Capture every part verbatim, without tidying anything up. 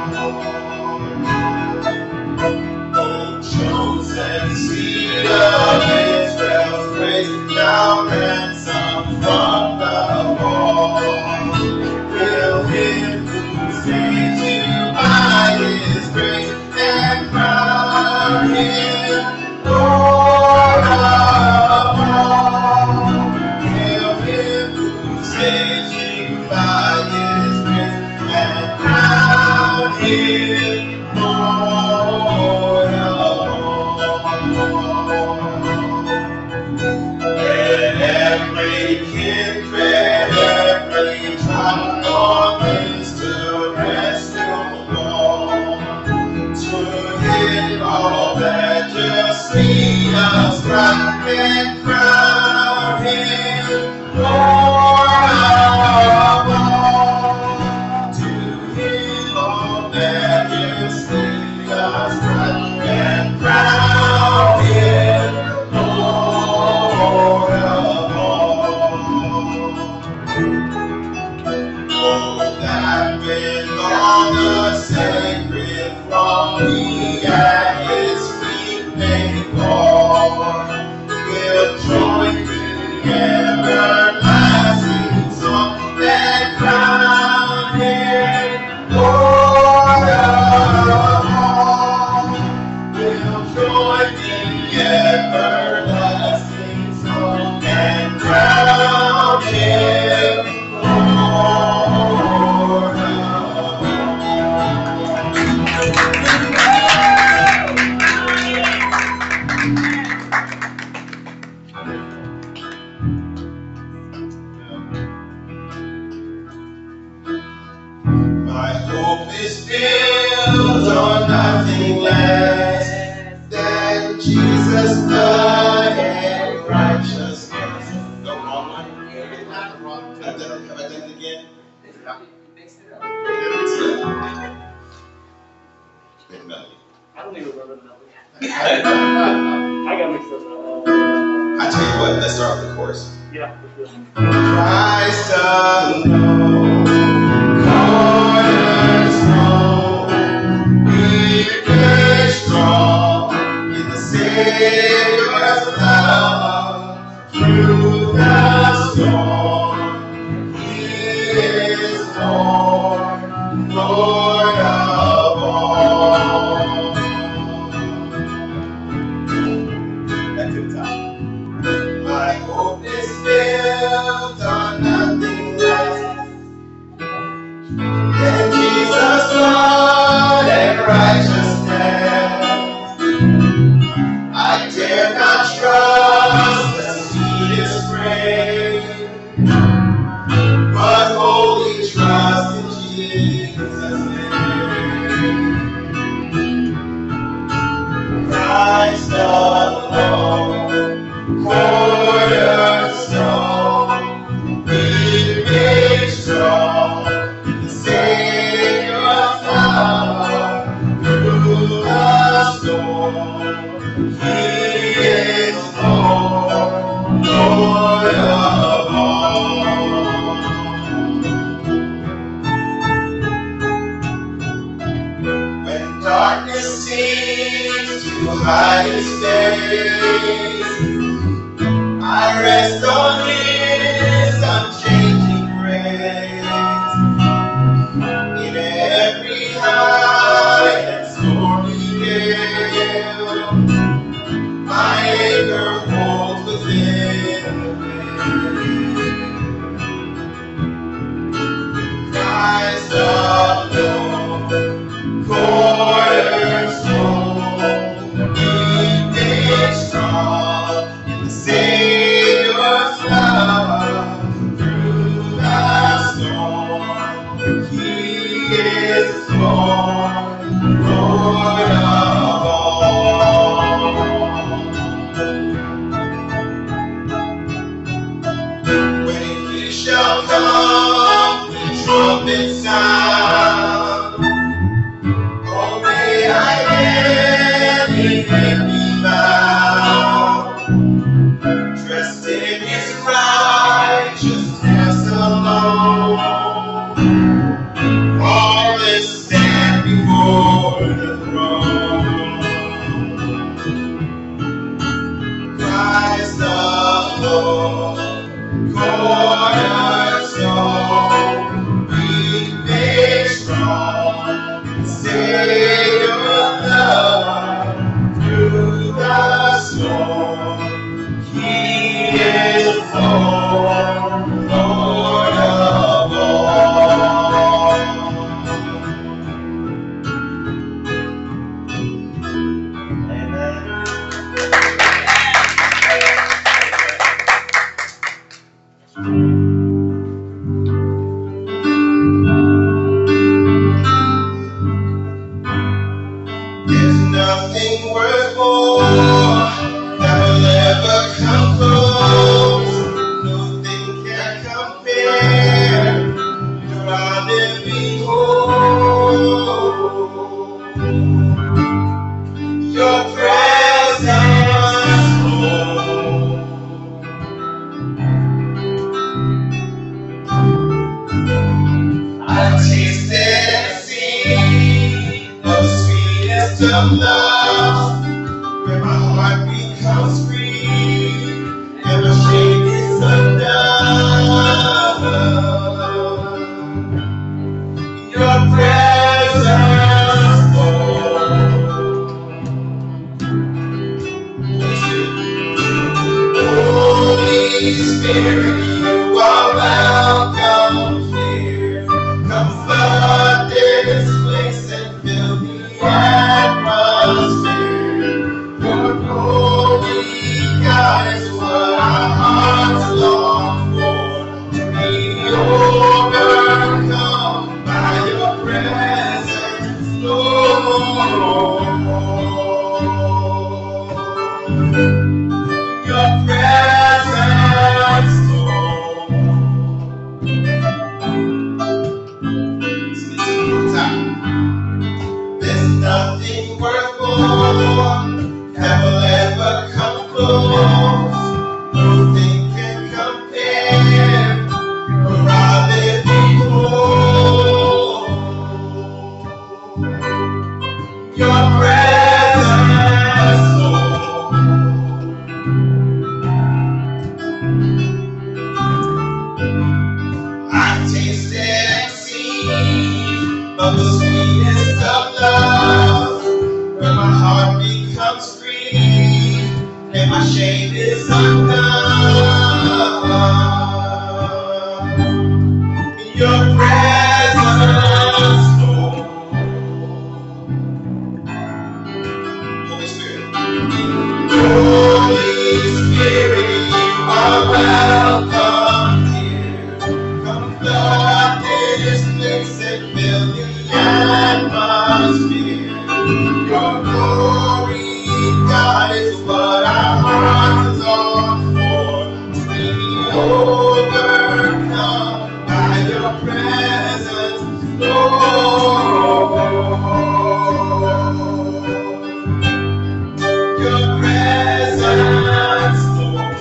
Chosen seed of Israel's grace, now ransomed from the fall. Will him who saves you by his grace and crown him Lord of all. Will him who saves you by his grace and crown him Lord of all. Let every kindred, every tribe, all things to rest your Lord. To him all majesty ascribe and crown him Lord of all. To him all majesty ascribe and crown him Lord of all. Oh, that with all the sacred throng he at his feet may fall, will join the everlasting song and crown him Lord of all. Will join the everlasting song and crown him Lord of My hope is built on nothing less than Jesus' blood and righteousness. The wrong one? Not the wrong one. Have I done it, have I done it again? Mixed it up. Good melody. I don't even remember the melody. I got mixed up. I tell you what, let's start with the chorus. Yeah. Christ alone, cornerstone, we very strong in the Savior's love. Through the storm, He is Lord, Lord of all. That's the top. My hope is built on nothing less than Jesus' blood and righteousness. I dare not trust the sweetest frame, but wholly trust in Jesus' name. Christ alone, cornerstone, we made strong in the Savior's love. Through the storm, He is Lord, Lord of all. When darkness seems to hide His face, I rest on His unchanging grace. In every high and stormy gale, my anchor holds within the wind. Christ alone, cornerstone, we made strong in the Savior's love. Through the storm, He is Lord, Lord of all. When He shall come, the trumpet sound, oh, may I then in Him be found, dressed in His righteousness alone, flawless standing before the throne. Christ the Lord, cornerstone, be made strong, Savior of love, through the storm. He is Lord, Lord of all. Amen. There's nothing worth more that will ever come close. Nothing can compare. You're our living hope. Your presence, Lord. I tasted and seen the sweetest of love, where my heart becomes free and my shame is undone. Your presence, Lord. Holy Spirit, you are welcome here. Come flood this place and fill the atmosphere. Your glory, God, is what our hearts long for. To be overcome by your presence, Lord. Your presence, Lord. There's nothing worth more that will ever come close. Nothing can compare. You're our living hope. Your presence, Lord. I've tasted and seen of the sweetest of love, where my heart becomes free and my shame is undone. Your presence, Lord. Holy Spirit. Holy Spirit, you are welcome here. Come flood this place and fill the atmosphere. Your glory, God, is what our hearts long for. To be overcome by your presence, Lord. Your presence, Lord.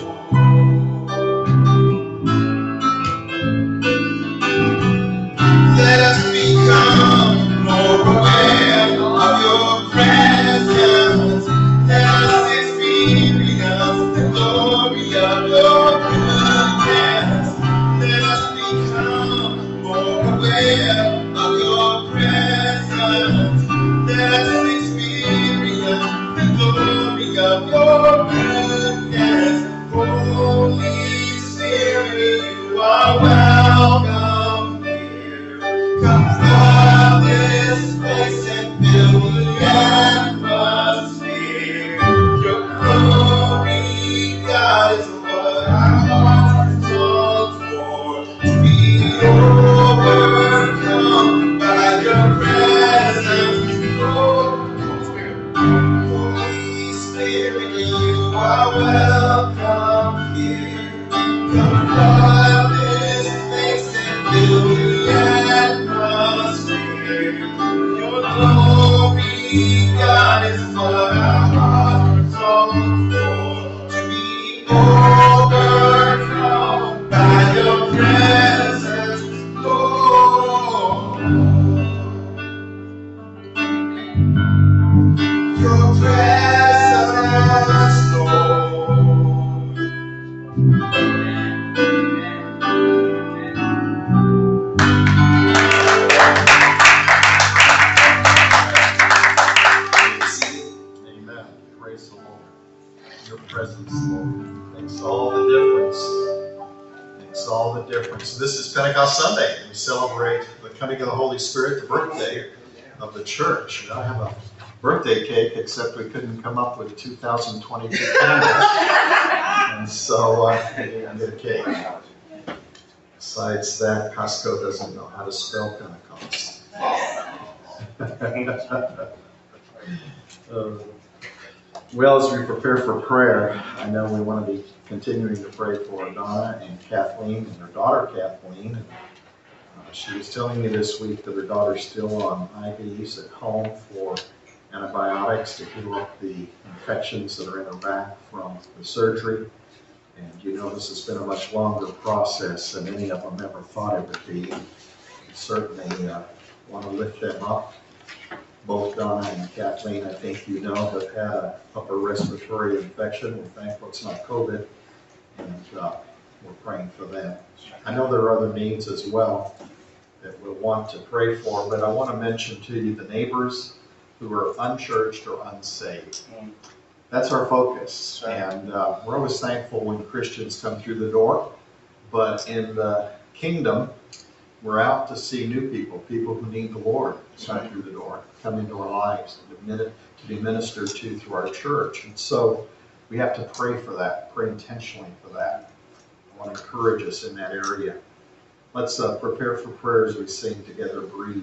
Let us become more aware of your presence. Let us experience the glory of your goodness. Let us become more aware of your presence. Let us experience the glory of your goodness. Holy Spirit, you are welcome here. Come flood this place and fill the atmosphere. Your glory, God, is what our hearts long for. To be overcome by your presence, Lord. Holy Spirit, you are welcome here. Come flood this place and fill the atmosphere. Your glory, God, is what our hearts long for. To be overcome by your presence, Lord. your presence, Lord. Amen. Praise the Lord. Your presence, Lord, makes all the difference. Makes all the difference. This is Pentecost Sunday. We celebrate the coming of the Holy Spirit, the birthday of the church. We don't have a birthday cake, except we couldn't come up with two thousand twenty-two candles. And so uh, we didn't get a cake. Besides that, Costco doesn't know how to spell Pentecost. uh, well, as we prepare for prayer, I know we want to be continuing to pray for Donna and Kathleen and her daughter Kathleen. And, uh, she was telling me this week that her daughter's still on I Vs at home for antibiotics to heal up the infections that are in her back from the surgery. And you know, this has been a much longer process than any of them ever thought it would be. And we certainly uh, want to lift them up. Both Donna and Kathleen, I think you know, have had an upper respiratory infection. We're thankful it's not COVID, and uh, we're praying for them. I know there are other needs as well that we'll want to pray for, but I want to mention to you the neighbors who are unchurched or unsaved. That's our focus, and uh, we're always thankful when Christians come through the door, but in the kingdom, we're out to see new people, people who need the Lord to come through the door, come into our lives, and to be ministered to through our church. And so we have to pray for that, pray intentionally for that. I want to encourage us in that area. Let's uh, prepare for prayer as we sing together, Breathe.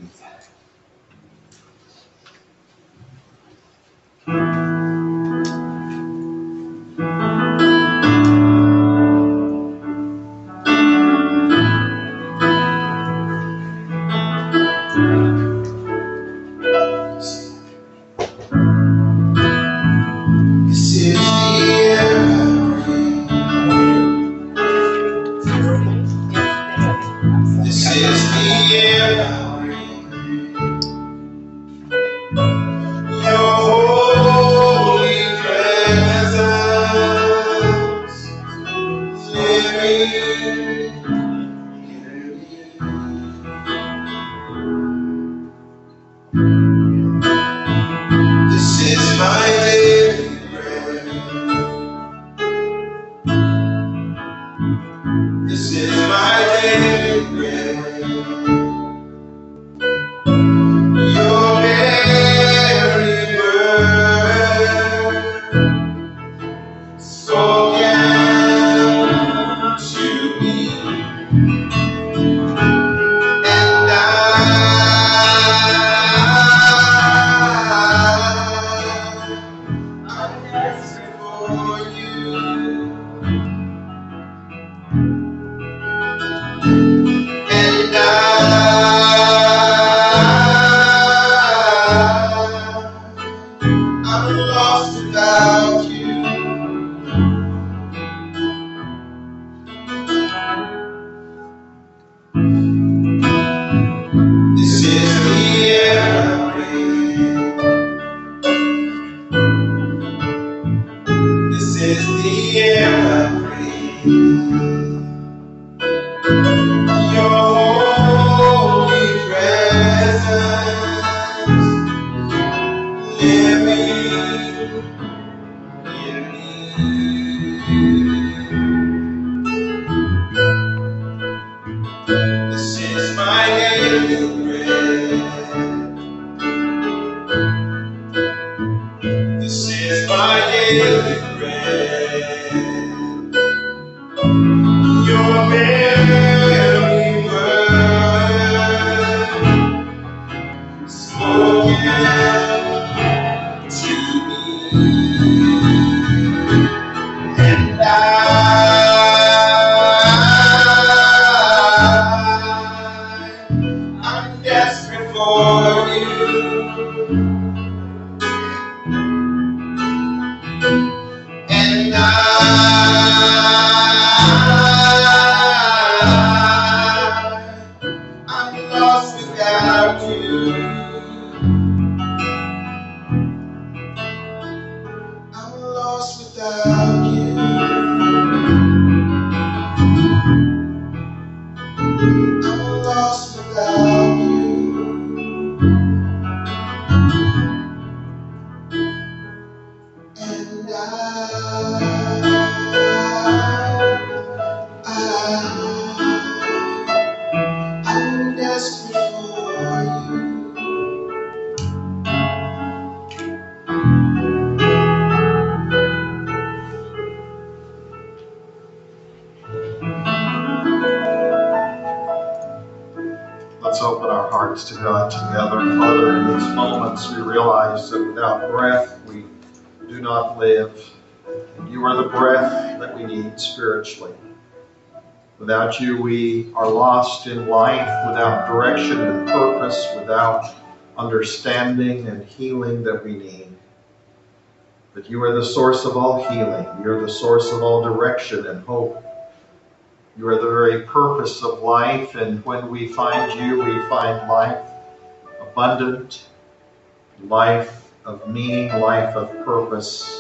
hearts to God together. Father, in these moments we realize that without breath we do not live. And you are the breath that we need spiritually. Without you we are lost in life, without direction and purpose, without understanding and healing that we need. But you are the source of all healing. You are the source of all direction and hope. You are the very purpose of life, and when we find you, we find life abundant, life of meaning, life of purpose.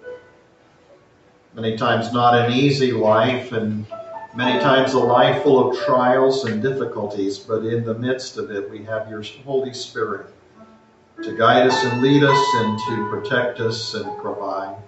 Many times not an easy life, and many times a life full of trials and difficulties, but in the midst of it we have your Holy Spirit to guide us and lead us and to protect us and provide.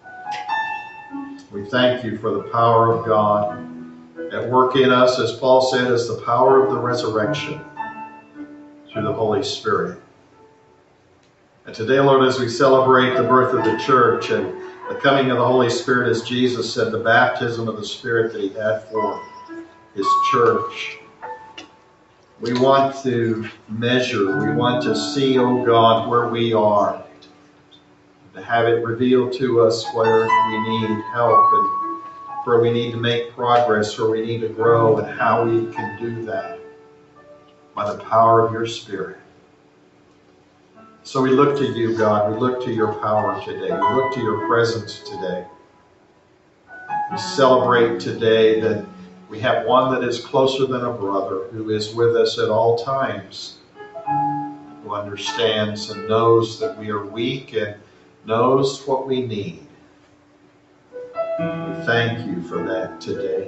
We thank you for the power of God at work in us, as Paul said, as the power of the resurrection through the Holy Spirit. And today, Lord, as we celebrate the birth of the church and the coming of the Holy Spirit, as Jesus said, the baptism of the Spirit that he had for his church, we want to measure, we want to see, oh God, where we are, to have it revealed to us where we need help and where we need to make progress, where we need to grow, and how we can do that by the power of your Spirit. So we look to you, God. We look to your power today. We look to your presence today. We celebrate today that we have one that is closer than a brother, who is with us at all times, who understands and knows that we are weak and knows what we need. We thank you for that today.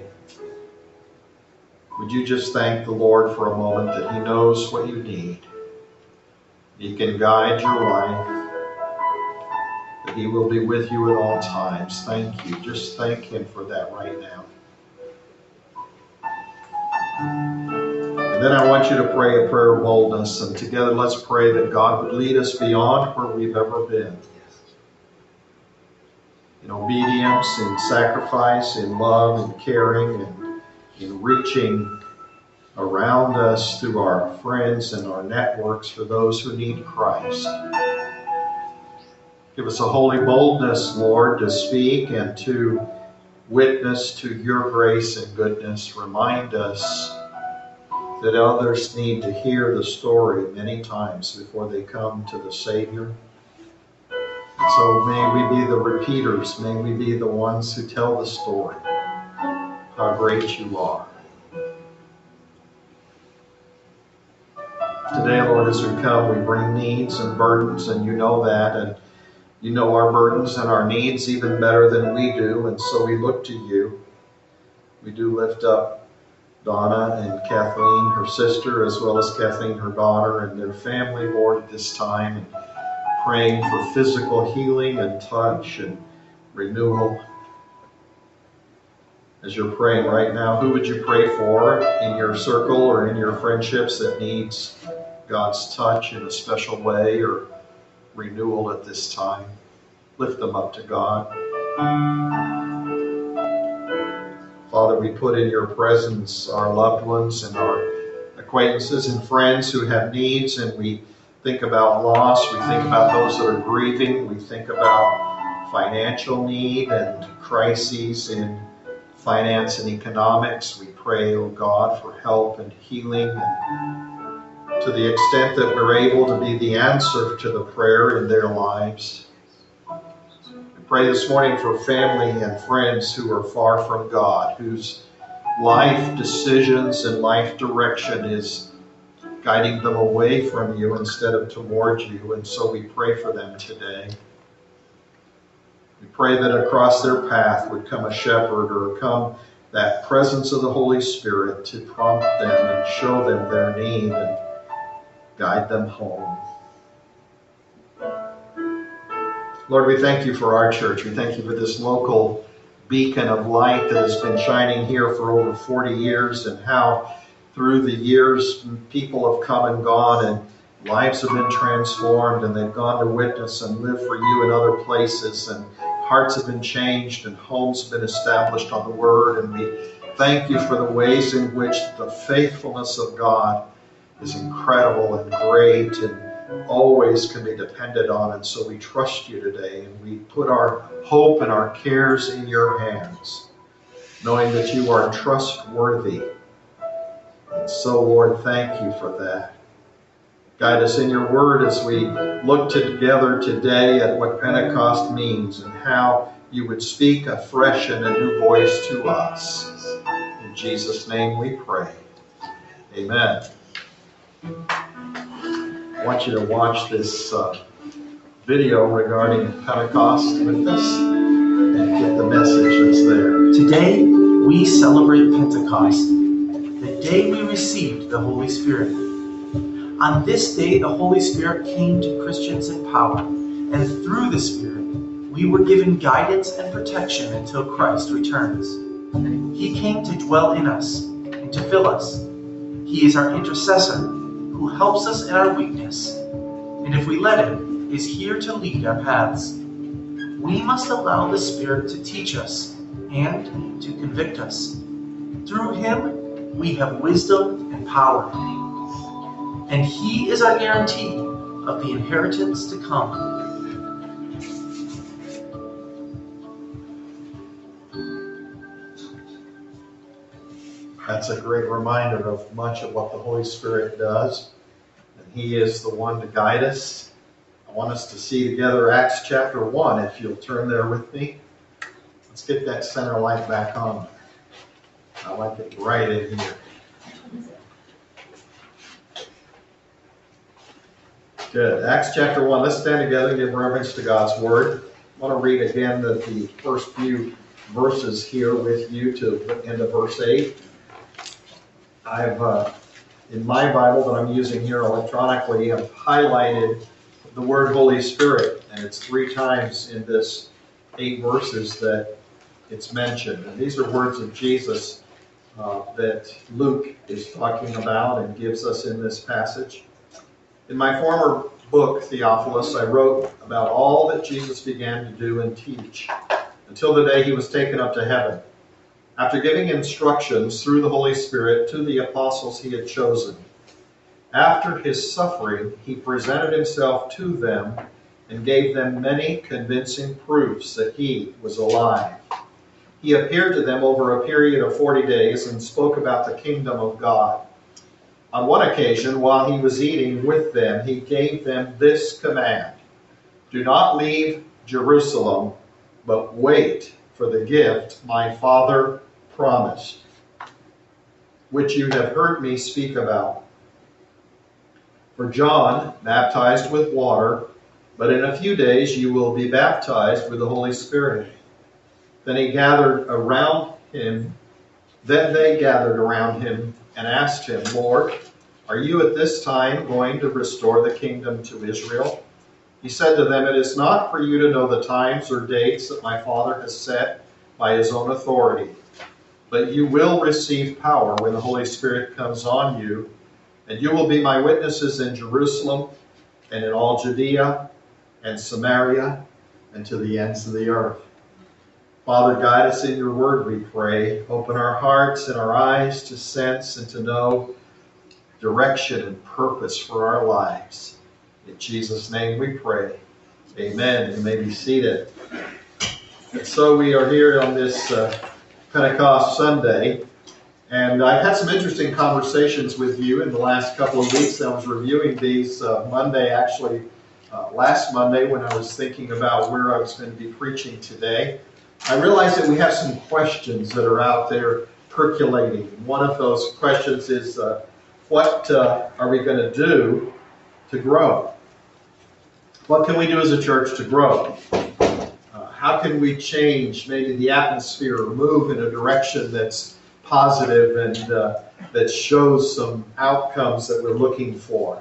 Would you just thank the Lord for a moment that he knows what you need. He can guide your life, that he will be with you at all times. Thank you. Just thank him for that right now. And then I want you to pray a prayer of boldness, and together let's pray that God would lead us beyond where we've ever been. In obedience, in sacrifice, in love, in caring, and in reaching around us through our friends and our networks for those who need Christ. Give us a holy boldness, Lord, to speak and to witness to your grace and goodness. Remind us that others need to hear the story many times before they come to the Savior. So may we be the repeaters. May we be the ones who tell the story, how great you are. Today, Lord, as we come, we bring needs and burdens, and you know that, and you know our burdens and our needs even better than we do, and so we look to you. We do lift up Donna and Kathleen, her sister, as well as Kathleen, her daughter, and their family, Lord, at this time, and praying for physical healing and touch and renewal. As you're praying right now, who would you pray for in your circle or in your friendships that needs God's touch in a special way or renewal at this time? Lift them up to God. Father, we put in your presence our loved ones and our acquaintances and friends who have needs, and we think about loss, we think about those that are grieving, we think about financial need and crises in finance and economics. We pray, oh God, for help and healing, and to the extent that we're able to be the answer to the prayer in their lives. We pray this morning for family and friends who are far from God, whose life decisions and life direction is guiding them away from you instead of towards you, and so we pray for them today. We pray that across their path would come a shepherd or come that presence of the Holy Spirit to prompt them and show them their need and guide them home. Lord, we thank you for our church. We thank you for this local beacon of light that has been shining here for over forty years, and how through the years people have come and gone and lives have been transformed, and they've gone to witness and live for you in other places, and hearts have been changed and homes have been established on the Word. And we thank you for the ways in which the faithfulness of God is incredible and great and always can be depended on. And so we trust you today, and we put our hope and our cares in your hands, knowing that you are trustworthy. And so, Lord, thank you for that. Guide us in your word as we look together today at what Pentecost means and how you would speak afresh in a new voice to us. In Jesus' name we pray. Amen. I want you to watch this uh, video regarding Pentecost with us and get the message that's there. Today, we celebrate Pentecost, the day we received the Holy Spirit. On this day, the Holy Spirit came to Christians in power, and through the Spirit, we were given guidance and protection until Christ returns. He came to dwell in us and to fill us. He is our intercessor, who helps us in our weakness, and if we let him, is here to lead our paths. We must allow the Spirit to teach us and to convict us. Through him, we have wisdom and power, and he is our guarantee of the inheritance to come. That's a great reminder of much of what the Holy Spirit does. And he is the one to guide us. I want us to see together Acts chapter one, if you'll turn there with me. Let's get that center light back on. I like it right in here. Good. Acts chapter one. Let's stand together and give reverence to God's word. I want to read again the, the first few verses here with you to the end of verse eight. I've, uh, in my Bible that I'm using here electronically, I've highlighted the word Holy Spirit, and it's three times in this eight verses that it's mentioned. And these are words of Jesus uh, that Luke is talking about and gives us in this passage. In my former book, Theophilus, I wrote about all that Jesus began to do and teach until the day he was taken up to heaven, after giving instructions through the Holy Spirit to the apostles he had chosen. After his suffering, he presented himself to them and gave them many convincing proofs that he was alive. He appeared to them over a period of forty days and spoke about the kingdom of God. On one occasion, while he was eating with them, he gave them this command: "Do not leave Jerusalem, but wait for the gift my Father promised, which you have heard me speak about. For John baptized with water, but in a few days you will be baptized with the Holy Spirit." Then he gathered around him. Then they gathered around him and asked him, "Lord, are you at this time going to restore the kingdom to Israel?" He said to them, "It is not for you to know the times or dates that my Father has set by his own authority, but you will receive power when the Holy Spirit comes on you, and you will be my witnesses in Jerusalem and in all Judea and Samaria and to the ends of the earth." Father, guide us in your word, we pray. Open our hearts and our eyes to sense and to know direction and purpose for our lives. In Jesus' name we pray. Amen. You may be seated. And so we are here on this uh, Pentecost Sunday, and I've had some interesting conversations with you in the last couple of weeks. I was reviewing these uh, Monday, actually uh, last Monday, when I was thinking about where I was going to be preaching today. I realized that we have some questions that are out there percolating. One of those questions is, uh, what uh, are we going to do to grow? What can we do as a church to grow? Uh, how can we change maybe the atmosphere or move in a direction that's positive and uh, that shows some outcomes that we're looking for?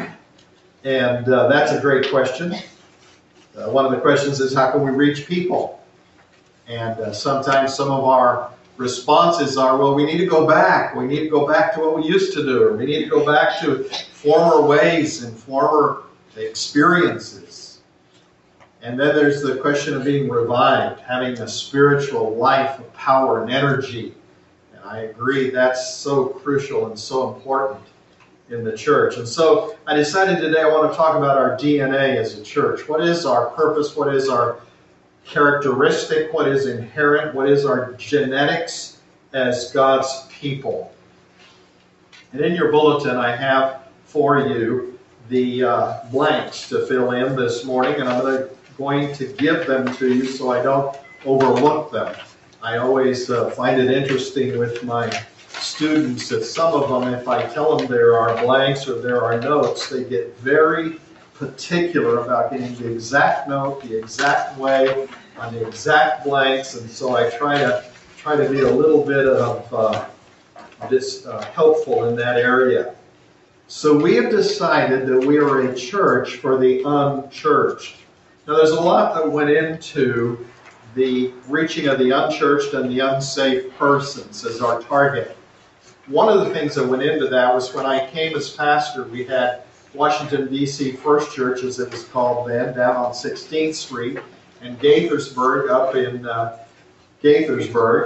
And uh, that's a great question. Uh, one of the questions is, how can we reach people? And uh, sometimes some of our responses are, well, we need to go back. We need to go back to what we used to do. Or we need to go back to former ways and former experiences. And then there's the question of being revived, having a spiritual life of power and energy. And I agree that's so crucial and so important. in the church. And so I decided today I want to talk about our D N A as a church. What is our purpose? What is our characteristic? What is inherent? What is our genetics as God's people? And in your bulletin I have for you the uh, blanks to fill in this morning, and I'm going to, going to give them to you so I don't overlook them. I always uh, find it interesting with my students that some of them, if I tell them there are blanks or there are notes, they get very particular about getting the exact note, the exact way, on the exact blanks, and so I try to try to be a little bit of uh, this uh, helpful in that area. So we have decided that we are a church for the unchurched. Now there's a lot that went into the reaching of the unchurched and the unsaved persons as our target. One of the things that went into that was when I came as pastor, we had Washington, D C First Church, as it was called then, down on sixteenth Street, and Gaithersburg up in uh, Gaithersburg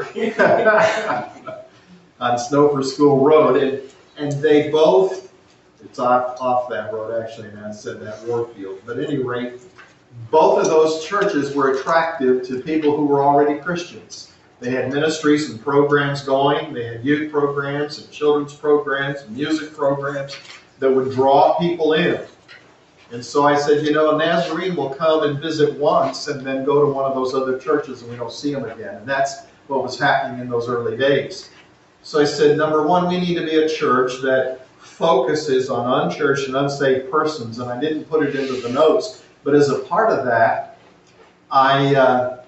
on Snoper School Road. And, and they both, it's off, off that road actually, and I said that Warfield. But at any rate, both of those churches were attractive to people who were already Christians. They had ministries and programs going. They had youth programs and children's programs and music programs that would draw people in. And so I said, you know, a Nazarene will come and visit once and then go to one of those other churches and we don't see them again. And that's what was happening in those early days. So I said, number one, we need to be a church that focuses on unchurched and unsaved persons. And I didn't put it into the notes, but as a part of that, I uh,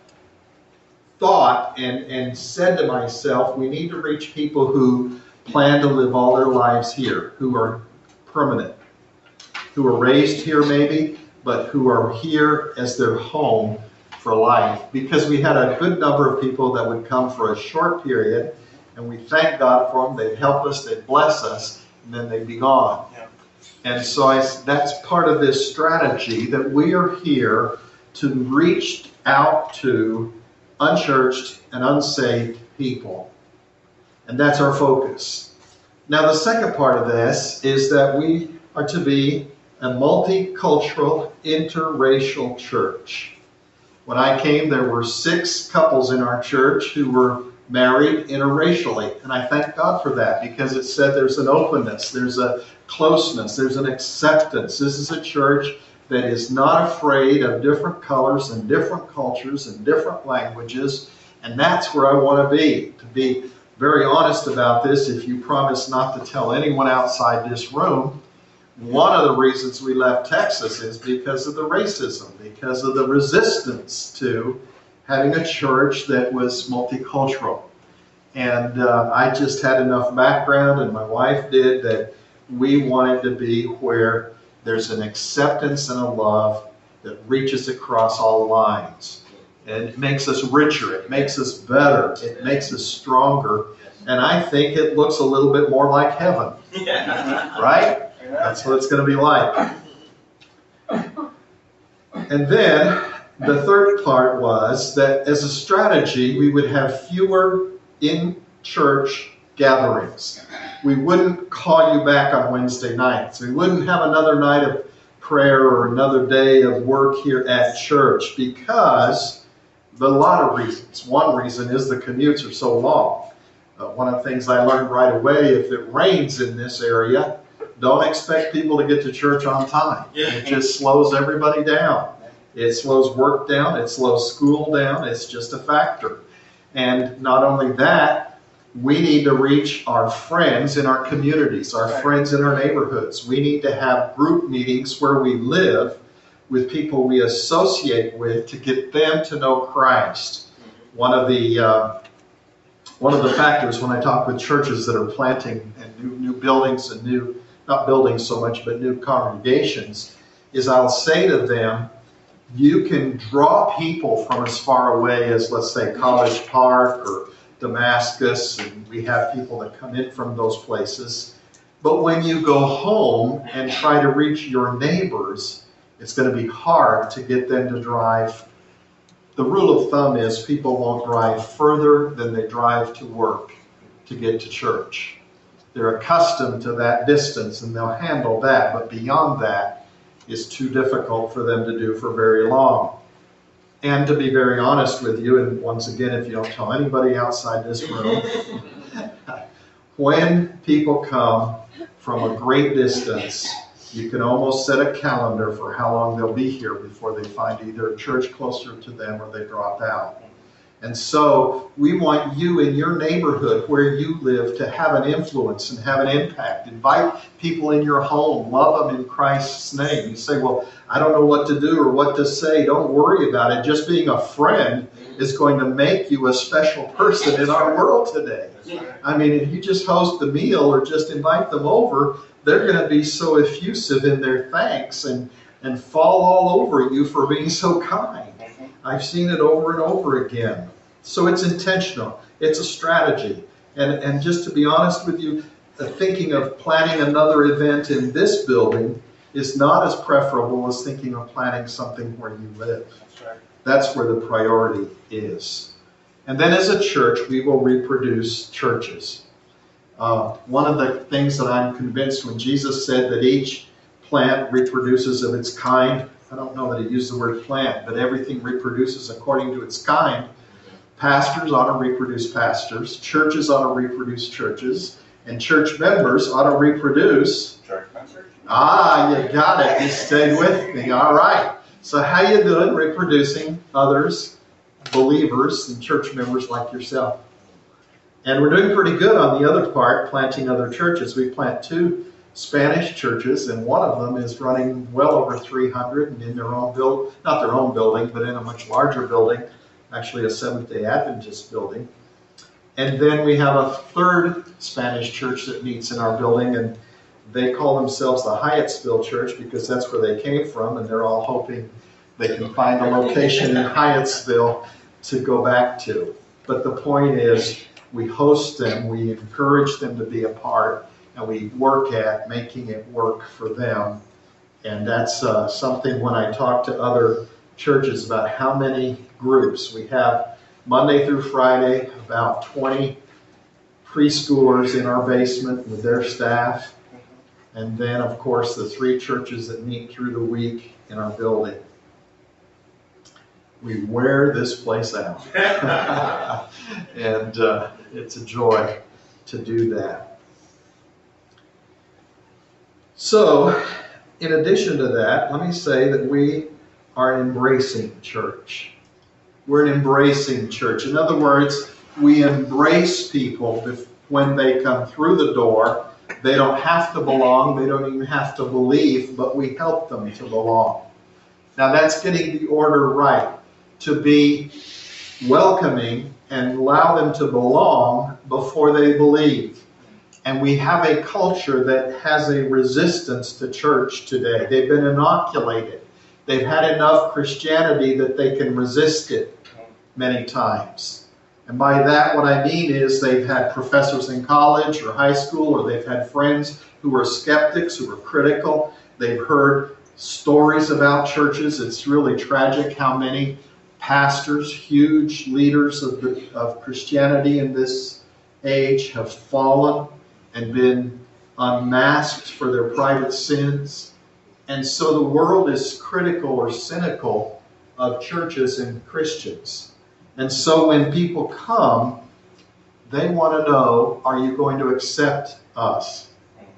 thought and, and said to myself, we need to reach people who plan to live all their lives here, who are permanent, who are raised here maybe, but who are here as their home for life. Because we had a good number of people that would come for a short period, and we thank God for them. They'd help us, they'd bless us, and then they'd be gone. Yeah. And so I, that's part of this strategy, that we are here to reach out to unchurched and unsaved people. And that's our focus. Now the second part of this is that we are to be a multicultural, interracial church. When I came, there were six couples in our church who were married interracially. And I thank God for that, because it said there's an openness, there's a closeness, there's an acceptance. This is a church that is not afraid of different colors and different cultures and different languages. And that's where I want to be. To be very honest about this, if you promise not to tell anyone outside this room, one of the reasons we left Texas is because of the racism, because of the resistance to having a church that was multicultural. And uh, I just had enough background, and my wife did, that we wanted to be where there's an acceptance and a love that reaches across all lines. And it makes us richer, it makes us better, it makes us stronger, and I think it looks a little bit more like heaven. Right? That's what it's going to be like. And then the third part was that as a strategy, we would have fewer in-church gatherings. We wouldn't call you back on Wednesday nights. We wouldn't have another night of prayer or another day of work here at church, because of a lot of reasons. One reason is the commutes are so long. Uh, one of the things I learned right away, if it rains in this area, don't expect people to get to church on time. Yeah. It just slows everybody down. It slows work down. It slows school down. It's just a factor. And not only that, we need to reach our friends in our communities, our friends in our neighborhoods. We need to have group meetings where we live with people we associate with to get them to know Christ. One of the uh, one of the factors when I talk with churches that are planting and new, new buildings and new, not buildings so much, but new congregations, is I'll say to them, you can draw people from as far away as, let's say, College Park or Damascus, and we have people that come in from those places. But when you go home and try to reach your neighbors, it's going to be hard to get them to drive. The rule of thumb is people won't drive further than they drive to work to get to church. they're accustomed to that distance and they'll handle that, but beyond that is too difficult for them to do for very long. And to be very honest with you, and once again, if you don't tell anybody outside this room, when people come from a great distance, you can almost set a calendar for how long they'll be here before they find either a church closer to them or they drop out. And so we want you in your neighborhood where you live to have an influence and have an impact. Invite people in your home. Love them in Christ's name. You say, well, I don't know what to do or what to say. Don't worry about it. Just being a friend is going to make you a special person in our world today. I mean, if you just host the meal or just invite them over, they're going to be so effusive in their thanks and, and fall all over you for being so kind. I've seen it over and over again. So it's intentional. It's a strategy. And, and just to be honest with you, uh, thinking of planning another event in this building is not as preferable as thinking of planning something where you live. That's right. That's where the priority is. And then as a church, we will reproduce churches. Uh, one of the things that I'm convinced when Jesus said that each plant reproduces of its kind, I don't know that he used the word plant, but everything reproduces according to its kind. Pastors ought to reproduce pastors. Churches ought to reproduce churches. And church members ought to reproduce. Church members. Ah, you got it. You stayed with me. All right. So how you doing reproducing others, believers, and church members like yourself? And we're doing pretty good on the other part, planting other churches. We plant two Spanish churches, and one of them is running well over three hundred and in their own build, not their own building, but in a much larger building, actually a Seventh-day Adventist building. And then we have a third Spanish church that meets in our building, and they call themselves the Hyattsville Church because that's where they came from, and they're all hoping they can find a location in Hyattsville to go back to. But the point is, we host them, we encourage them to be a part, and we work at making it work for them. And that's uh, something when I talk to other churches about how many groups. We have Monday through Friday about twenty preschoolers in our basement with their staff. And then, of course, the three churches that meet through the week in our building. We wear this place out. And uh, it's a joy to do that. So, in addition to that, let me say that we are an embracing church. We're an embracing church. In other words, we embrace people when they come through the door. They don't have to belong. They don't even have to believe, but we help them to belong. Now, that's getting the order right. To be welcoming and allow them to belong before they believe. And we have a culture that has a resistance to church today. They've been inoculated. They've had enough Christianity that they can resist it many times. And by that, what I mean is they've had professors in college or high school, or they've had friends who were skeptics, who were critical. They've heard stories about churches. It's really tragic how many pastors, huge leaders of, the, of Christianity in this age have fallen and been unmasked for their private sins. And so the world is critical or cynical of churches and Christians. And so when people come, they want to know, are you going to accept us?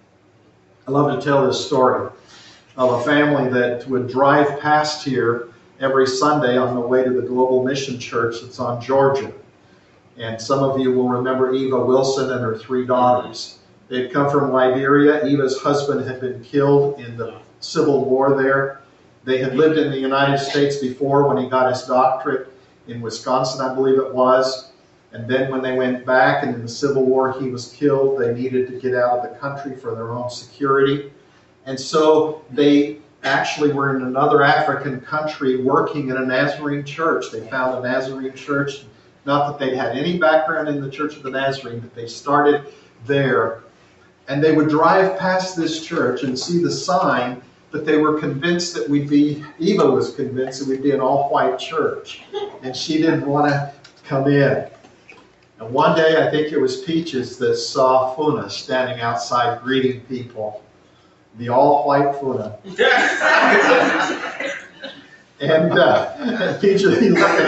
I love to tell this story of a family that would drive past here every Sunday on the way to the Global Mission Church that's on Georgia. And some of you will remember Eva Wilson and her three daughters. They had come from Liberia. Eva's husband had been killed in the Civil War there. They had lived in the United States before when he got his doctorate in Wisconsin, I believe it was. And then when they went back and in the Civil War he was killed, they needed to get out of the country for their own security. And so they actually were in another African country working in a Nazarene church. They found a Nazarene church. Not that they'd had any background in the Church of the Nazarene, but they started there. And they would drive past this church and see the sign, but they were convinced that we'd be, Eva was convinced that we'd be an all-white church. And she didn't want to come in. And one day, I think it was Peaches that saw Funa standing outside greeting people. The all-white Funa. And uh, Peaches, he's looking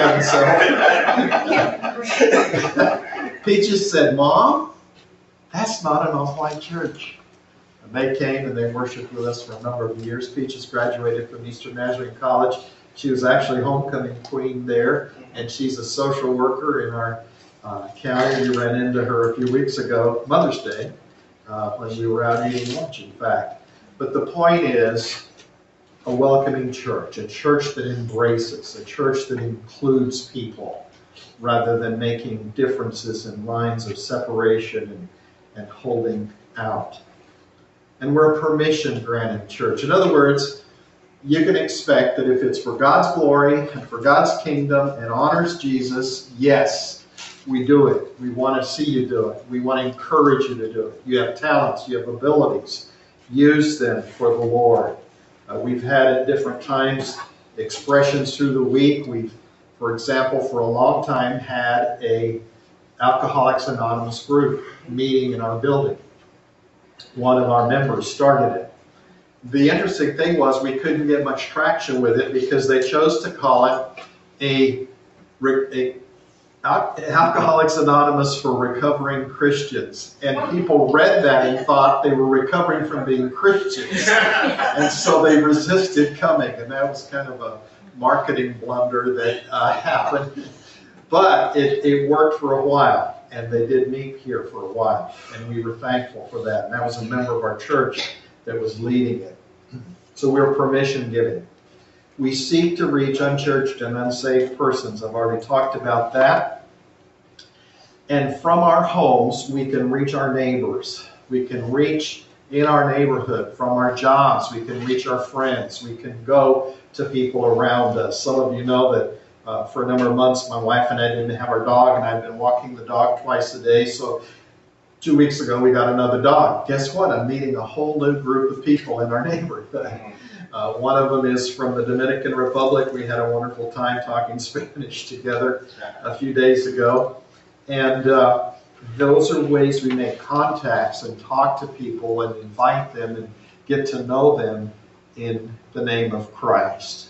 at himself. Peaches said, "Mom, that's not an all-white church." And they came and they worshiped with us for a number of years. Peaches graduated from Eastern Nazarene College. She was actually homecoming queen there, and she's a social worker in our uh, county. We ran into her a few weeks ago, Mother's Day, uh, when we were out eating lunch, in fact. But the point is, a welcoming church, a church that embraces, a church that includes people, rather than making differences and lines of separation and, and holding out. And we're a permission-granted church. In other words, you can expect that if it's for God's glory and for God's kingdom and honors Jesus, yes, we do it. We want to see you do it. We want to encourage you to do it. You have talents, you have abilities. Use them for the Lord. Uh, we've had at different times expressions through the week. We've, for example, for a long time had a Alcoholics Anonymous group meeting in our building. One of our members started it. The interesting thing was we couldn't get much traction with it because they chose to call it a, a Alcoholics Anonymous for Recovering Christians. And people read that and thought they were recovering from being Christians. And so they resisted coming. And that was kind of a marketing blunder that uh, happened. But it, it worked for a while. And they did meet here for a while. And we were thankful for that. And that was a member of our church that was leading it. So we're permission giving. We seek to reach unchurched and unsaved persons. I've already talked about that. And from our homes, we can reach our neighbors. We can reach in our neighborhood. From our jobs, we can reach our friends. We can go to people around us. Some of you know that uh, for a number of months, my wife and I didn't have our dog, and I've been walking the dog twice a day. So two weeks ago, we got another dog. Guess what? I'm meeting a whole new group of people in our neighborhood. Uh, one of them is from the Dominican Republic. We had a wonderful time talking Spanish together a few days ago. And uh, those are ways we make contacts and talk to people and invite them and get to know them in the name of Christ.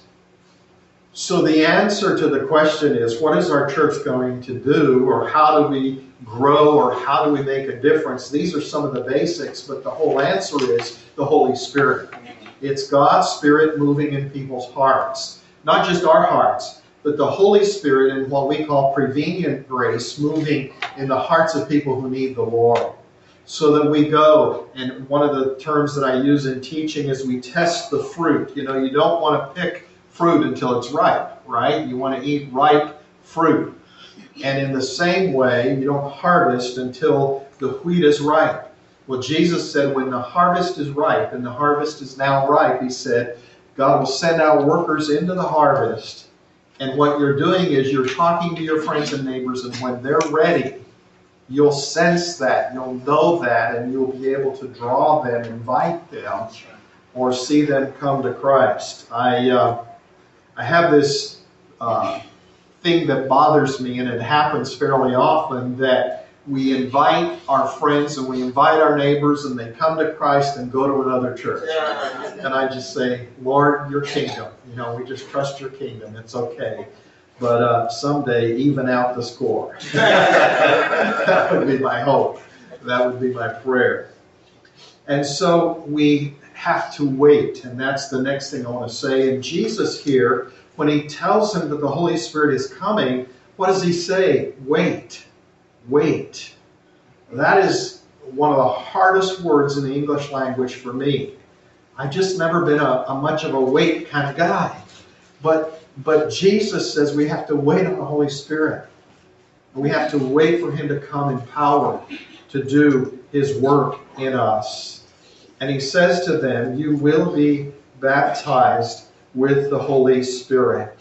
So the answer to the question is, what is our church going to do, or how do we grow, or how do we make a difference? These are some of the basics, but the whole answer is the Holy Spirit. It's God's Spirit moving in people's hearts. Not just our hearts, but the Holy Spirit in what we call prevenient grace moving in the hearts of people who need the Lord. So that we go, and one of the terms that I use in teaching is we test the fruit. You know, you don't want to pick fruit until it's ripe, right? You want to eat ripe fruit. And in the same way, you don't harvest until the wheat is ripe. Well, Jesus said when the harvest is ripe, and the harvest is now ripe, he said, God will send out workers into the harvest. And what you're doing is you're talking to your friends and neighbors, and when they're ready, you'll sense that, you'll know that, and you'll be able to draw them, invite them, or see them come to Christ. I, uh, I have this uh, thing that bothers me, and it happens fairly often, that we invite our friends and we invite our neighbors and they come to Christ and go to another church. And I just say, Lord, your kingdom. You know, we just trust your kingdom. It's okay. But uh, someday, even out the score. That would be my hope. That would be my prayer. And so we have to wait. And that's the next thing I want to say. And Jesus here, when he tells him that the Holy Spirit is coming, what does he say? Wait. Wait. That is one of the hardest words in the English language for me. I've just never been a, a much of a wait kind of guy. But, but Jesus says we have to wait on the Holy Spirit. We have to wait for him to come in power to do his work in us. And he says to them, you will be baptized with the Holy Spirit.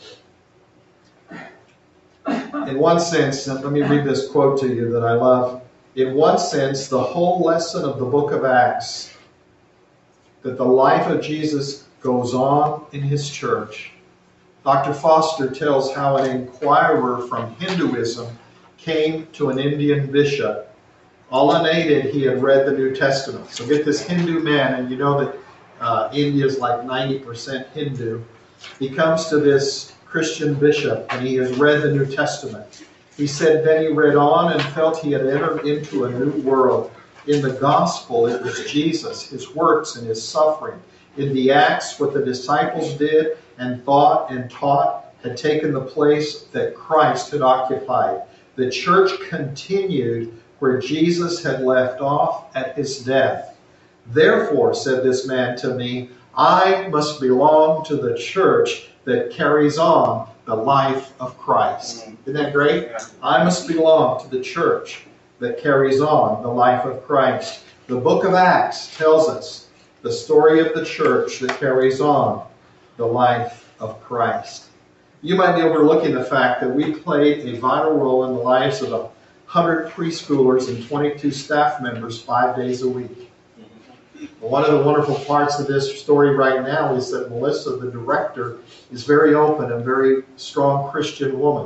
In one sense, and let me read this quote to you that I love. In one sense, the whole lesson of the book of Acts, that the life of Jesus goes on in his church. Doctor Foster tells how an inquirer from Hinduism came to an Indian bishop. All unaided, he had read the New Testament. So get this Hindu man, and you know that uh, India is like ninety percent Hindu. He comes to this Christian bishop, and he has read the New Testament. He said then he read on and felt he had entered into a new world. In the gospel, it was Jesus, his works and his suffering. In the Acts, what the disciples did and thought and taught had taken the place that Christ had occupied. The church continued where Jesus had left off at his death. Therefore, said this man to me, I must belong to the church that carries on the life of Christ. Isn't that great? I must belong to the church that carries on the life of Christ. The book of Acts tells us the story of the church that carries on the life of Christ. You might be overlooking the fact that we played a vital role in the lives of one hundred preschoolers and twenty-two staff members five days a week. One of the wonderful parts of this story right now is that Melissa, the director, is very open and very strong Christian woman.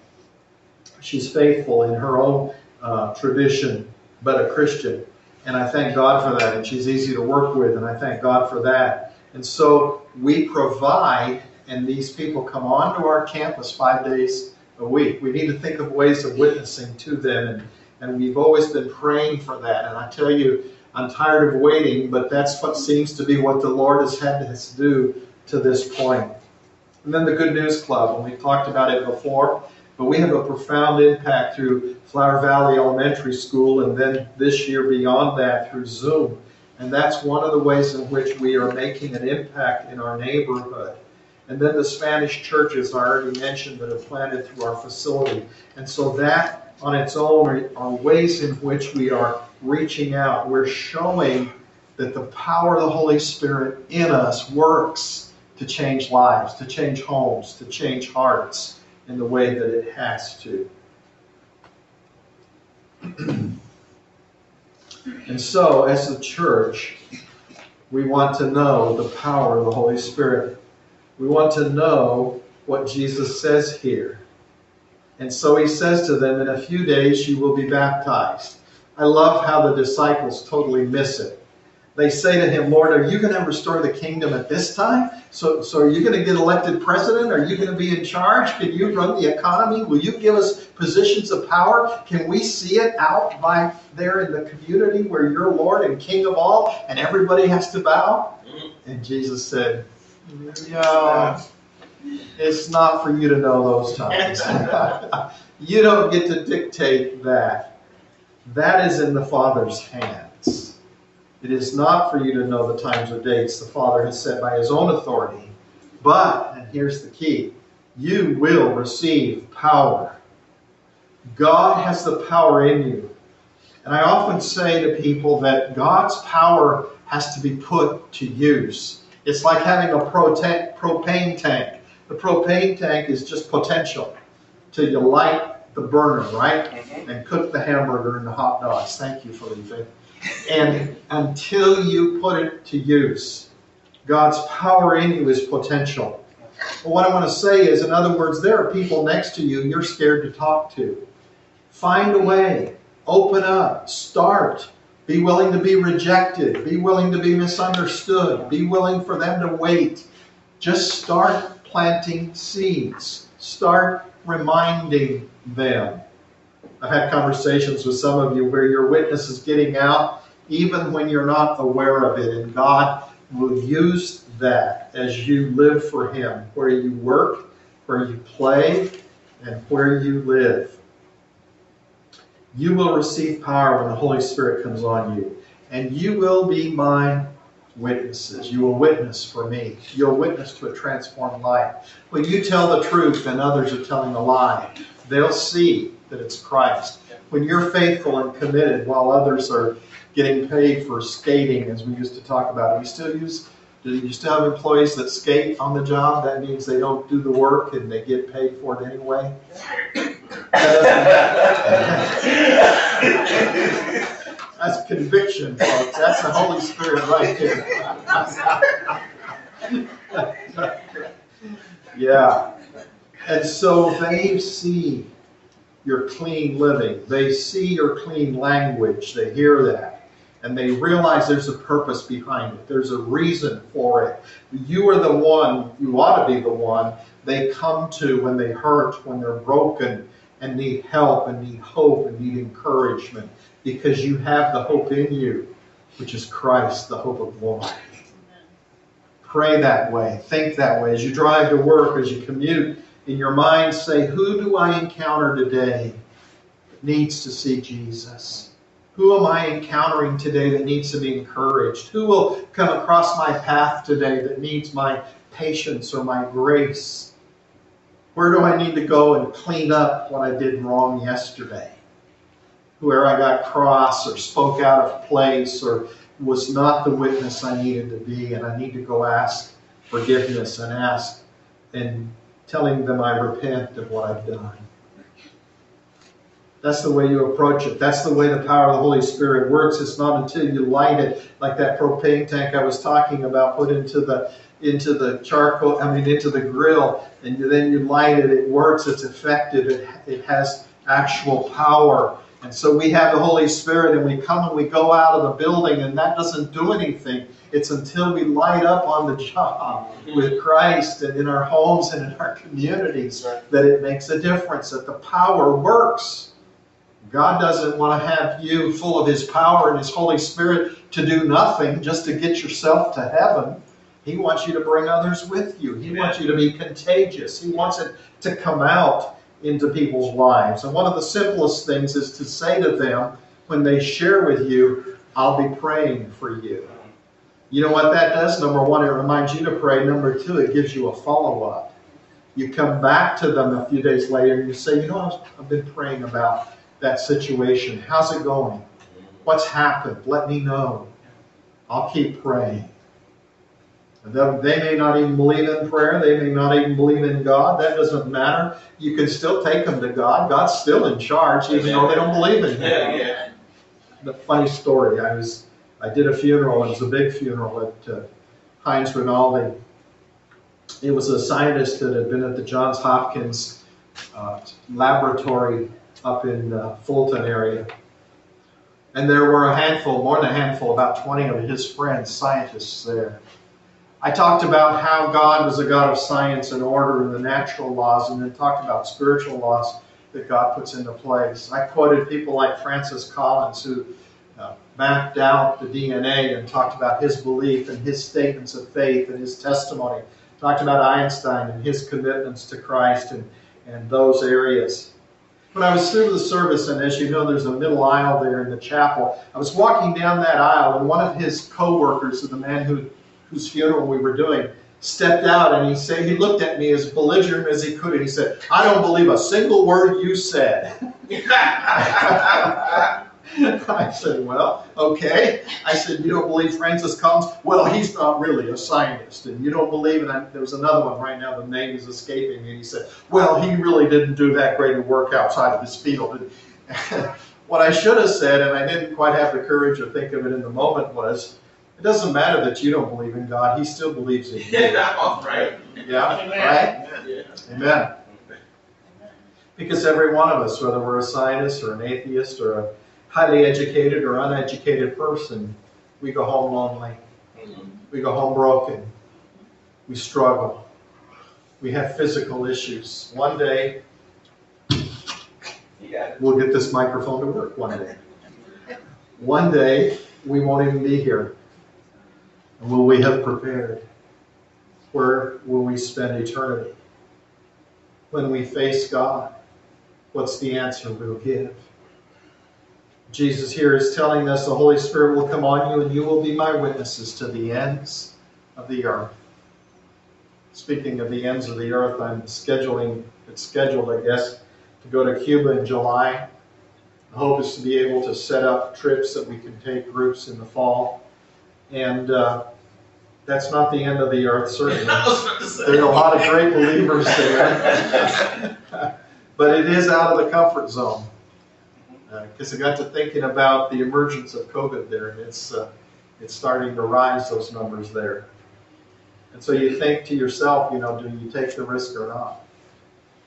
She's faithful in her own uh, tradition, but a Christian. And I thank God for that. And she's easy to work with, and I thank God for that. And so we provide, and these people come onto our campus five days a week. We need to think of ways of witnessing to them, and, and we've always been praying for that. And I tell you, I'm tired of waiting, but that's what seems to be what the Lord has had us do to this point. And then the Good News Club, and we talked about it before, but we have a profound impact through Flower Valley Elementary School, and then this year beyond that through Zoom. And that's one of the ways in which we are making an impact in our neighborhood. And then the Spanish churches I already mentioned that have planted through our facility. And so that on its own are, are ways in which we are reaching out. We're showing that the power of the Holy Spirit in us works to change lives, to change homes, to change hearts in the way that it has to. And so, as the church, we want to know the power of the Holy Spirit. We want to know what Jesus says here. And so he says to them, in a few days you will be baptized. I love how the disciples totally miss it. They say to him, Lord, are you going to restore the kingdom at this time? So, so are you going to get elected president? Are you going to be in charge? Can you run the economy? Will you give us positions of power? Can we see it out by there in the community where you're Lord and King of all and everybody has to bow? And Jesus said, yeah, it's not for you to know those times. You don't get to dictate that. That is in the Father's hands. It is not for you to know the times or dates the Father has set by his own authority. But, and here's the key, you will receive power. God has the power in you. And I often say to people that God's power has to be put to use. It's like having a propane tank. The propane tank is just potential till you light the burner, right? Mm-hmm. And cook the hamburger and the hot dogs. Thank you, Felipe. And until you put it to use, God's power in you is potential. But what I want to say is, in other words, there are people next to you you're scared to talk to. Find a way. Open up. Start. Be willing to be rejected. Be willing to be misunderstood. Be willing for them to wait. Just start planting seeds. Start reminding them. I've had conversations with some of you where your witness is getting out even when you're not aware of it, and God will use that as you live for him, where you work, where you play, and where you live. You will receive power when the Holy Spirit comes on you, and you will be my witnesses. You will witness for me. You'll witness to a transformed life. When you tell the truth and others are telling a lie, they'll see that it's Christ. When you're faithful and committed while others are getting paid for skating, as we used to talk about, we still use, do you still have employees that skate on the job? That means they don't do the work and they get paid for it anyway. That's conviction, folks. That's the Holy Spirit right there. Yeah. And so they see your clean living. They see your clean language. They hear that. And they realize there's a purpose behind it. There's a reason for it. You are the one, you ought to be the one, they come to when they hurt, when they're broken, and need help, and need hope, and need encouragement. Because you have the hope in you, which is Christ, the hope of glory. Pray that way. Think that way. As you drive to work, as you commute, in your mind say, who do I encounter today that needs to see Jesus? Who am I encountering today that needs to be encouraged? Who will come across my path today that needs my patience or my grace? Where do I need to go and clean up what I did wrong yesterday? Where I got cross or spoke out of place or was not the witness I needed to be, and I need to go ask forgiveness and ask and telling them I repent of what I've done. That's the way you approach it. That's the way the power of the Holy Spirit works. It's not until you light it, like that propane tank I was talking about, put into the into the charcoal, I mean into the grill, and you, then you light it, it works, it's effective, it, it has actual power. And so we have the Holy Spirit, and we come and we go out of the building, and that doesn't do anything. It's until we light up on the job with Christ and in our homes and in our communities that it makes a difference, that the power works. God doesn't want to have you full of His power and His Holy Spirit to do nothing, just to get yourself to heaven. He wants you to bring others with you. He wants you to be contagious. He wants it to come out into people's lives. And one of the simplest things is to say to them when they share with you, I'll be praying for you. You know what that does? Number one, it reminds you to pray. Number two, it gives you a follow-up. You come back to them a few days later and you say, you know, I've been praying about that situation. How's it going? What's happened? Let me know. I'll keep praying. They may not even believe in prayer. They may not even believe in God. That doesn't matter. You can still take them to God. God's still in charge, even though they don't believe in Him. Yeah, yeah. The funny story. I was, I did a funeral. It was a big funeral at uh, Heinz Rinaldi. It was a scientist that had been at the Johns Hopkins uh, laboratory up in the Fulton area. And there were a handful, more than a handful, about twenty of his friends, scientists there. I talked about how God was a God of science and order and the natural laws, and then talked about spiritual laws that God puts into place. I quoted people like Francis Collins, who uh, mapped out the D N A and talked about his belief and his statements of faith and his testimony. Talked about Einstein and his commitments to Christ and, and those areas. When I was through the service, and as you know, there's a middle aisle there in the chapel, I was walking down that aisle, and one of his co-workers, the man who whose funeral we were doing, stepped out, and he said, he looked at me as belligerent as he could, and he said, I don't believe a single word you said. I said, well, okay. I said, you don't believe Francis Collins? Well, he's not really a scientist. And you don't believe, and I, there was another one right now, the name is escaping me, and he said, well, he really didn't do that great a work outside of his field. What I should have said, and I didn't quite have the courage to think of it in the moment, was, it doesn't matter that you don't believe in God. He still believes in you. Yeah, right. Yeah, Amen. right? Yeah. Amen. Because every one of us, whether we're a scientist or an atheist or a highly educated or uneducated person, we go home lonely. We go home broken. We struggle. We have physical issues. One day, we'll get this microphone to work one day. One day, we won't even be here. Will we have prepared? Where will we spend eternity? When we face God, what's the answer we'll give? Jesus here is telling us the Holy Spirit will come on you and you will be my witnesses to the ends of the earth. Speaking of the ends of the earth, I'm scheduling, it's scheduled, I guess, to go to Cuba in July. The hope is to be able to set up trips that we can take groups in the fall. And uh, that's not the end of the earth, certainly. There's a lot of great believers there. But it is out of the comfort zone. Because uh, I got to thinking about the emergence of COVID there, and it's, uh, it's starting to rise, those numbers there. And so you think to yourself, you know, do you take the risk or not?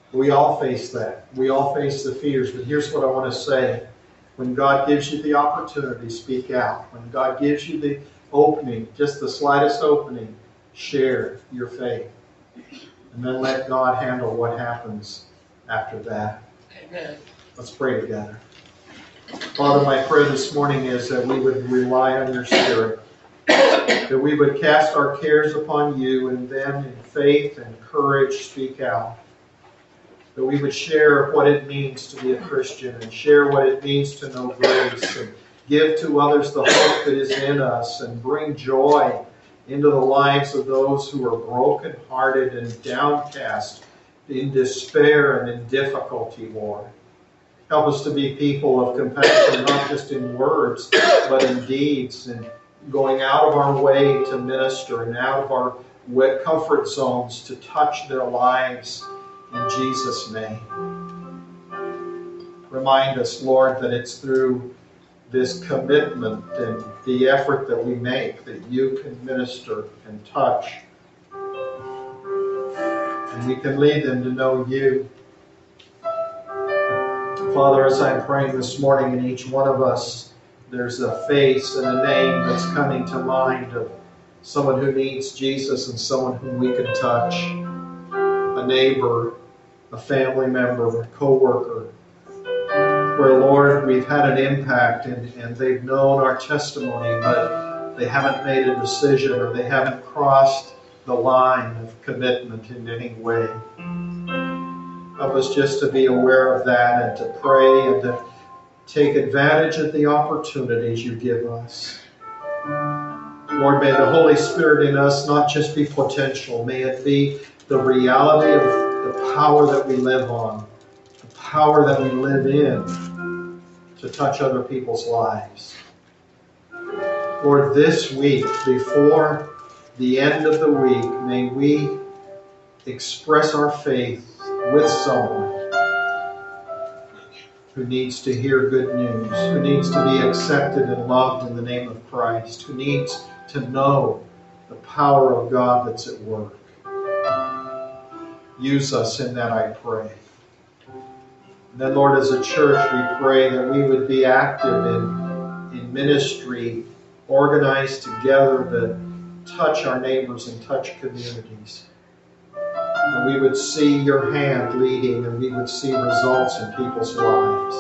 We all face that. We all face the fears. But here's what I want to say. When God gives you the opportunity, speak out. When God gives you the opening, just the slightest opening, share your faith. And then let God handle what happens after that. Amen. Let's pray together. Father, my prayer this morning is that we would rely on your Spirit, that we would cast our cares upon you, and then in faith and courage speak out. That we would share what it means to be a Christian and share what it means to know grace and give to others the hope that is in us and bring joy into the lives of those who are brokenhearted and downcast, in despair and in difficulty, Lord. Help us to be people of compassion, not just in words, but in deeds, and going out of our way to minister and out of our comfort zones to touch their lives in Jesus' name. Remind us, Lord, that it's through this commitment and the effort that we make that you can minister and touch. And we can lead them to know you. Father, as I'm praying this morning in each one of us, there's a face and a name that's coming to mind of someone who needs Jesus and someone whom we can touch. A neighbor, a family member, a co-worker, where, Lord, we've had an impact and, and they've known our testimony, but they haven't made a decision or they haven't crossed the line of commitment in any way. Help us just to be aware of that and to pray and to take advantage of the opportunities you give us. Lord, may the Holy Spirit in us not just be potential, may it be the reality of the power that we live on, the power that we live in to touch other people's lives. Lord, this week, before the end of the week, may we express our faith with someone who needs to hear good news, who needs to be accepted and loved in the name of Christ, who needs to know the power of God that's at work. Use us in that, I pray. And then, Lord, as a church, we pray that we would be active in, in ministry, organized together to touch our neighbors and touch communities. And we would see your hand leading, and we would see results in people's lives.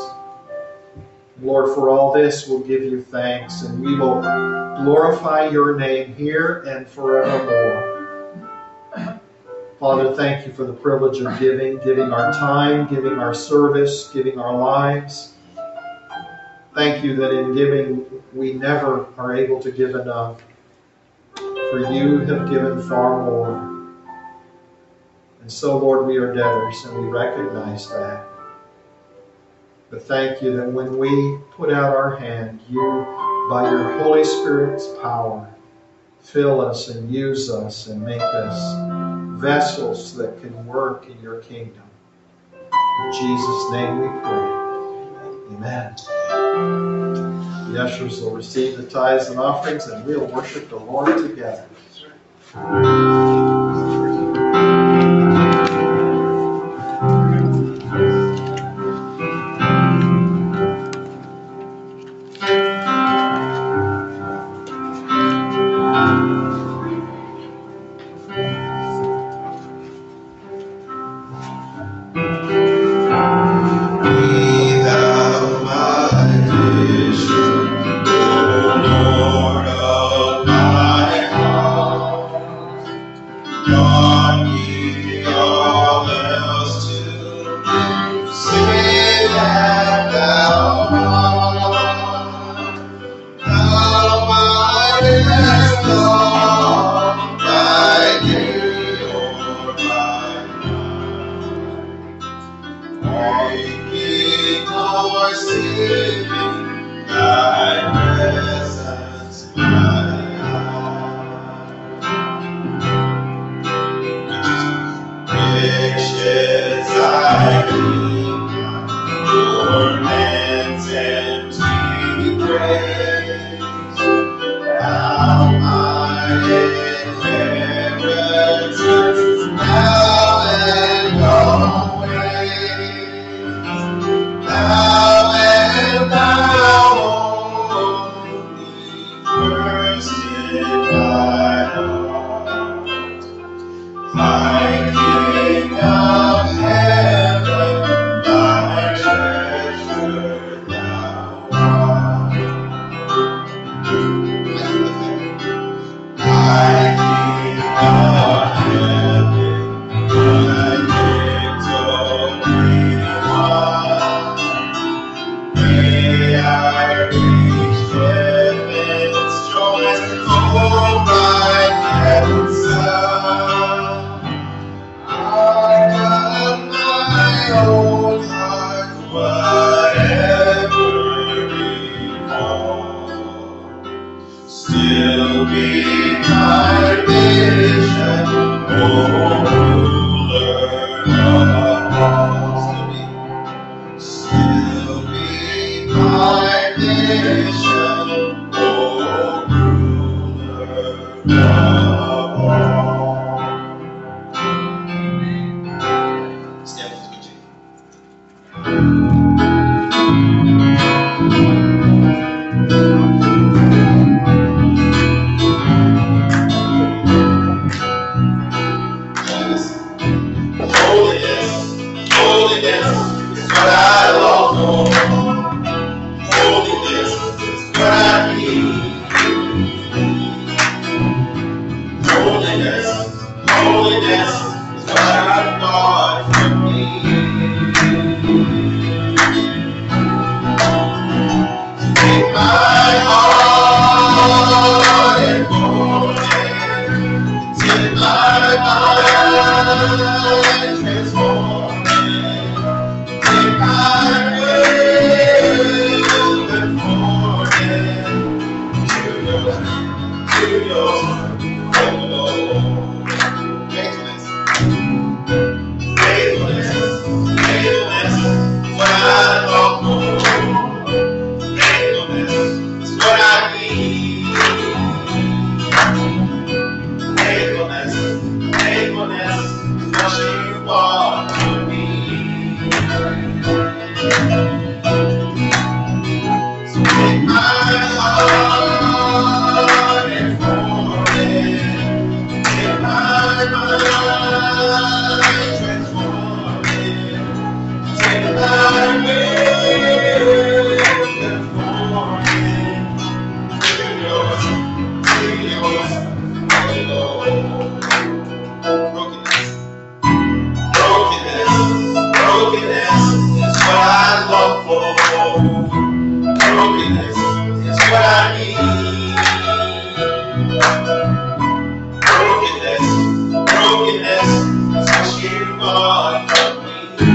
Lord, for all this, we'll give you thanks, and we will glorify your name here and forevermore. Father, thank you for the privilege of giving, giving our time, giving our service, giving our lives. Thank you that in giving, we never are able to give enough, for you have given far more. And so, Lord, we are debtors, and we recognize that. But thank you that when we put out our hand, you, by your Holy Spirit's power, fill us and use us and make us vessels that can work in your kingdom. In Jesus' name we pray. Amen. The ushers will receive the tithes and offerings, and we'll worship the Lord together. Now and always. transform me. Take my will, conform it to yours, to yours, oh Lord. Faithfulness, faithfulness, faithfulness is what I long for. Faithfulness is what I need. Faithfulness, faithfulness is what you want from me. So take my heart and form it. Take my mind, transform it. Take my will, conform it to yours, to yours, oh Lord. Brokenness, brokenness, brokenness is what I long for. Brokenness is what I need. Brokenness, brokenness is what you want from me.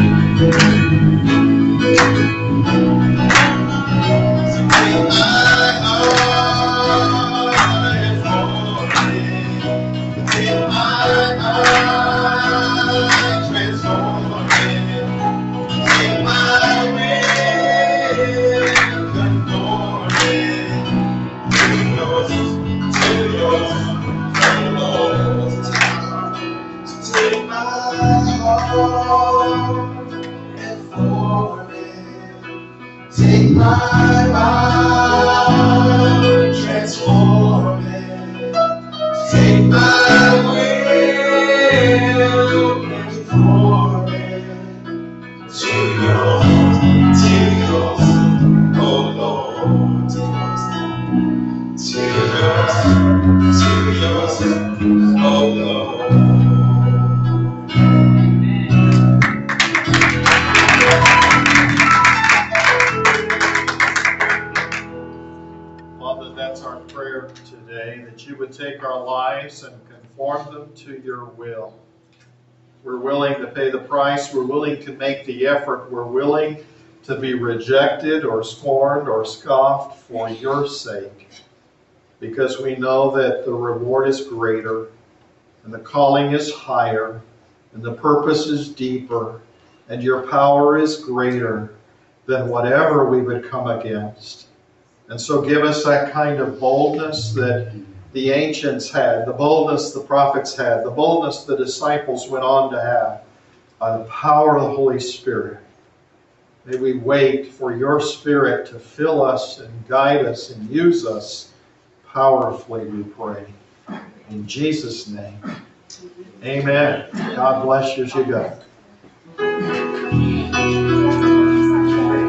So take my heart and form it. Take my mind, transform it. Take my will, conform it to yours, to yours, oh Lord. So take my heart and form it. Take my mind, transform it. Take my will, conform it to yours, to yours, oh Lord, to yours, to yours, to yours, oh Lord. Father, that's our prayer today, that you would take our lives and conform them to your will. We're willing to pay the price. We're willing to make the effort. We're willing to be rejected or scorned or scoffed for your sake, because we know that the reward is greater and the calling is higher and the purpose is deeper and your power is greater than whatever we would come against. And so give us that kind of boldness that the ancients had, the boldness the prophets had, the boldness the disciples went on to have by the power of the Holy Spirit. May we wait for your Spirit to fill us and guide us and use us powerfully, we pray. In Jesus' name, amen. God bless you as you go.